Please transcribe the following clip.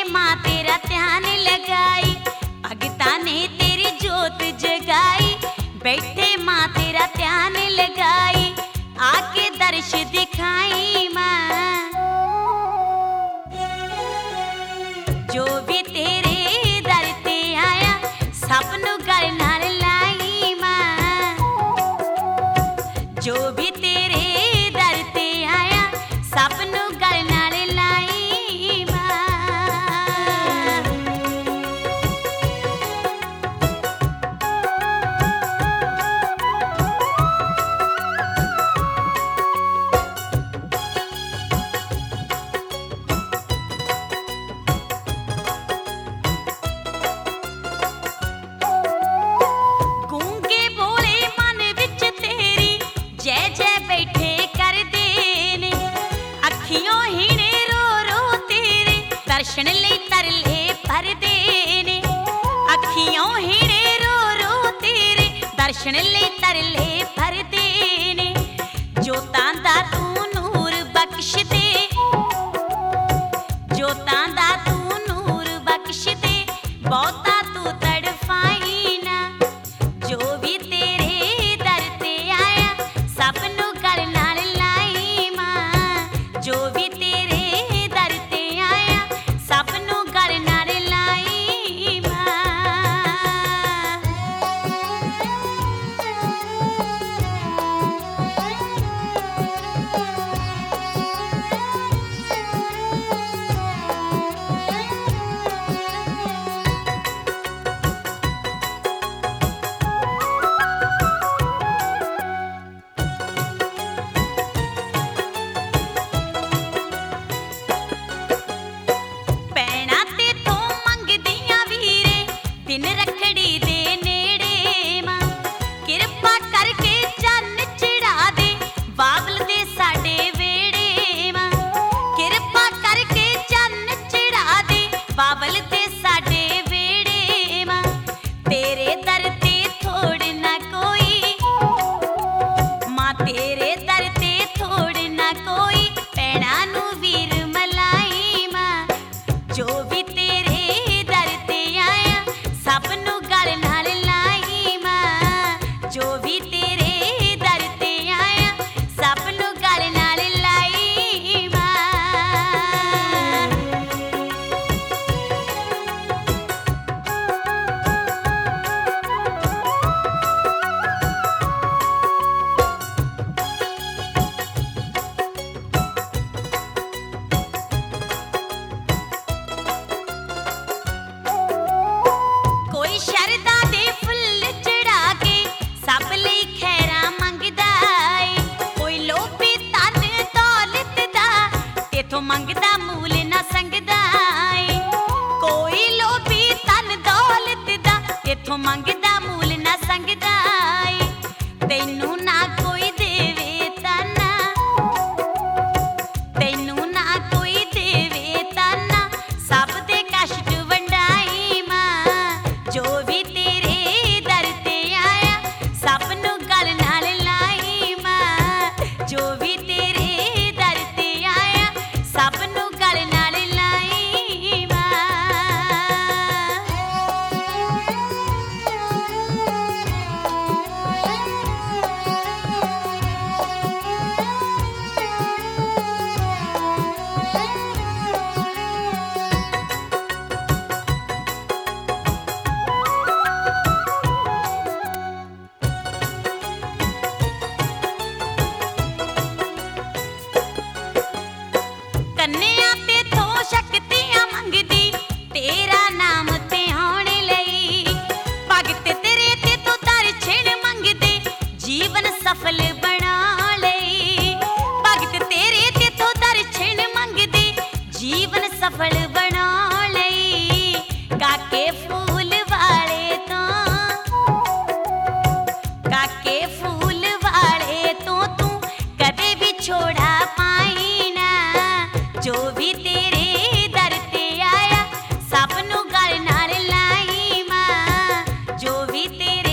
मां तेरा ध्यान लगाई, भगता ने तेरी जोत जगाई। बैठे मां तेरा ध्यान लगाई, आके दर्श दिखाई मां। जो भी तेरे दर ते आया, सब नू गल नाल लाई मां। जो भी तेरे दर ते आया, सब नू गल नाल लाई मां। गूंगे बोले मन विच तेरी जय जय बैठे करदे ने, अखियों हीने रो रो तेरे दर्शन लई तरले भरदे ने। अखियों हीने रो रो तेरे दर्शन लई तरले भरदे ने। जोतां दा तू नूर बख्श दे, जोतां दा तू नूर बख्श दे, बहुता तू तड़फाई ना। जो भी तेरे दर ते आया, सब नू गल नाल लाई मां। जो भी तेरे दर ते आया, सब नू गल नाल लाई मां। पैना तेथों मंगदियां वीरे, दिन रखड़ी दे नेड़े मां। किरपा करके चन्न चढ़ा दे, बाबल दे साडे वेड़े मां। किरपा करके चन्न चढ़ा दे, बाबल दे साडे वेड़े मां। तेरे दर ते थोड़ ना कोई मां, तेरे दर ते थोड़ ना कोई, पैणा नू वीर मलाई मां। जो भी तेरे दर ते आया, सब नू गल नाल लाई मां। जो भी तेरे दर ते आया, सब नू गल नाल लाई मां। कोई शरदा दे फुੱਲ चढ़ा के सब लई खैरा मंगदा ਏ। कोई लोभी धन दौलत दा, तेथों मंगदा मूल ना संगदा ਏ। कोई लोभी धन दौलत दा, तेथों मंगदा मूल ना संगदा ਏ। तैनू ना कोई देवे ताना, तैनू ना कोई देवे ताना, सब दे कष्ट वंडाई मां। जो भी तेरे दर ते आया, सब नू गल नाल लाई मां। जो भी तेरे दर ते आया, सब नू गल नाल लाई मां। कन्या तेथों शक्तियां मंगदी, तेरा नाम ते आउण लई। भगत तेरे तेथों दर्शन मंगदे, जीवन सफल बना लई। भगत तेरे तेथों दर्शन मंगदे, जीवन सफल बना लई। काके फूल वाले तो, काके फूल वाले तो तू कदे भी छोड़ा पाई ना। जो भी तेरे दर ते आया, सब नू गल नाल लाई मां। जो भी तेरे